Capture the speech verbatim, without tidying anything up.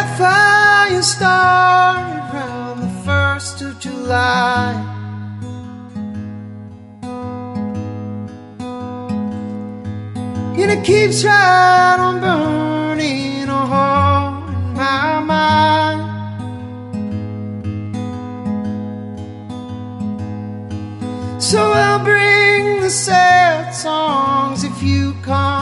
fire started round the first of July. And it keeps right on burning a hole in my mind. So I'll bring the sad songs if you come.